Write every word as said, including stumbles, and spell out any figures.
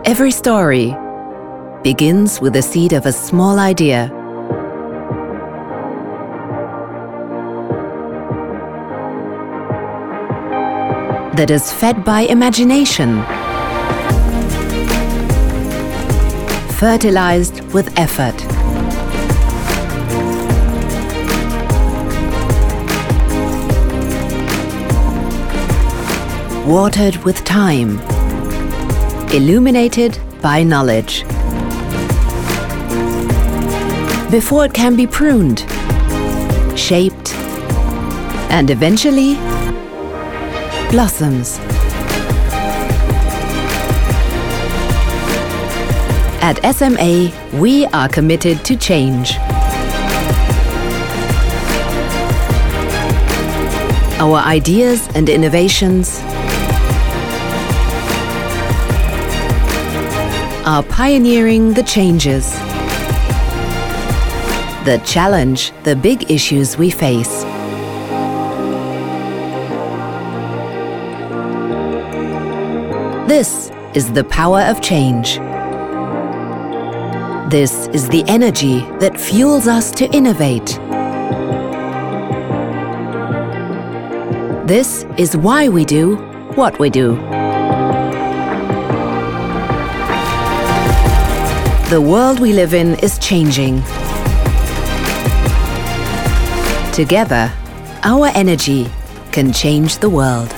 Every story begins with the seed of a small idea. That is fed by imagination, fertilized with effort. Watered with time, illuminated by knowledge. Before it can be pruned, shaped, and eventually blossoms. At S M A, we are committed to change. Our ideas and innovations are pioneering the changes that challenge the big issues we face. This is the power of change. This is the energy that fuels us to innovate. This is why we do what we do. The world we live in is changing. Together, our energy can change the world.